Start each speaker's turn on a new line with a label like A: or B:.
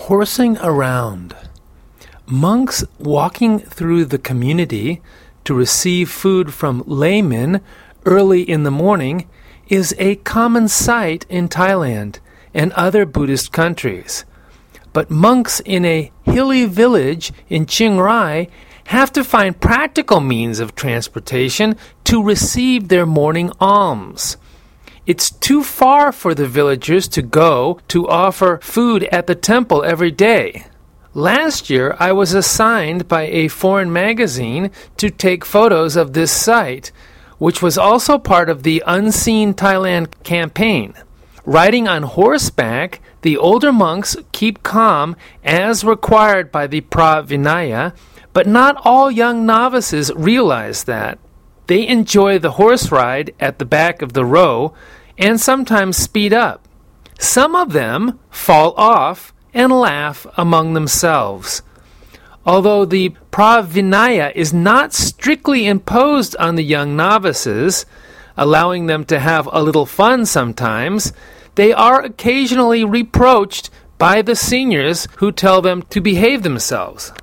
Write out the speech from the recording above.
A: Horsing around. Monks walking through the community to receive food from laymen early in the morning is a common sight in Thailand and other Buddhist countries. But monks in a hilly village in Chiang Rai have to find practical means of transportation to receive their morning alms. It's too far for the villagers to go to offer food at the temple every day. Last year, I was assigned by a foreign magazine to take photos of this site, which was also part of the Unseen Thailand campaign. Riding on horseback, the older monks keep calm as required by the Pra Vinaya, but not all young novices realize that. They enjoy the horse ride at the back of the row and sometimes speed up. Some of them fall off and laugh among themselves. Although the Pra Vinaya is not strictly imposed on the young novices, allowing them to have a little fun sometimes, they are occasionally reproached by the seniors who tell them to behave themselves.